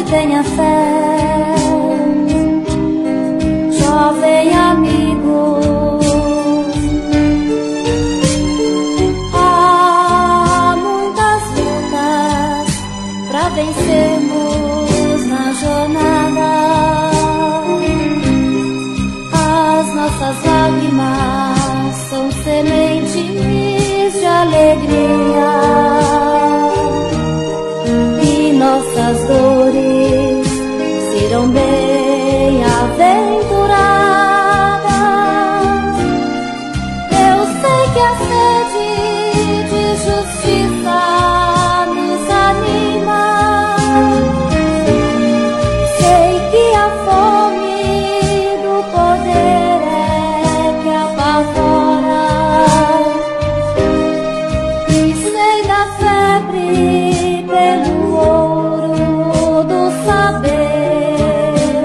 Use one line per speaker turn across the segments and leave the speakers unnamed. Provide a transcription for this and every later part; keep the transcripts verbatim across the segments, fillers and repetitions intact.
tenha fé, jovem amigo. Há muitas lutas pra vencermos na jornada. As nossas lágrimas são sementes de alegria, e nossas dores serão bem-aventuradas. Eu sei que a sede de justiça nos anima, sei que a fome do poder é que apavora, e sei da febre pelo ouro do saber.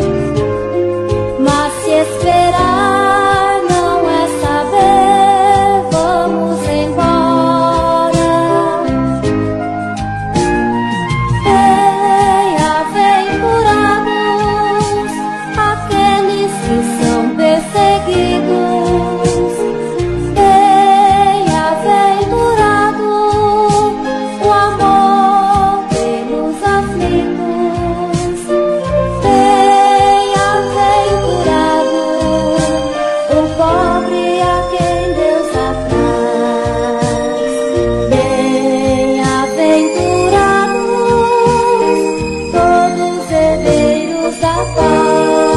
Mas se esperar não é saber, vamos embora. Bem-aventurados aqueles que são perseguidos, bem-aventurado o amor pelos aflitos, bem-aventurado o pobre a quem Deus apraz, bem-aventurados todos herdeiros da paz.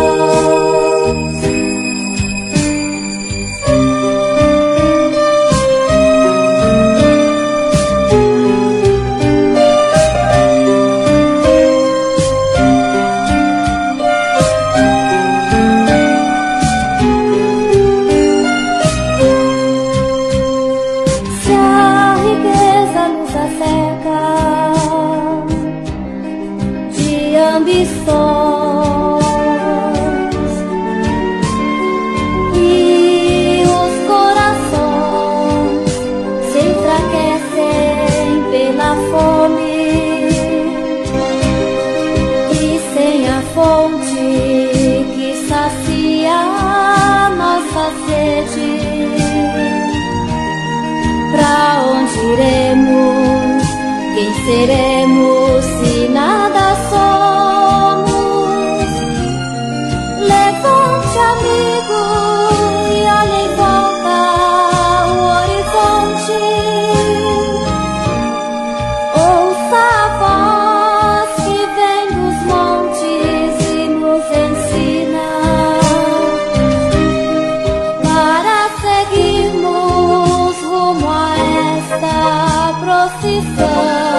Se a riqueza nos acerca de ambições e os corações se enfraquecem pela fome, e sem a fonte que sacia nossa sede, pra onde iremos? Quem seremos se nada somos? Levante, amigo, e olhe em volta o horizonte. Ouça a voz que vem dos montes e nos ensina para seguirmos rumo a esta procissão.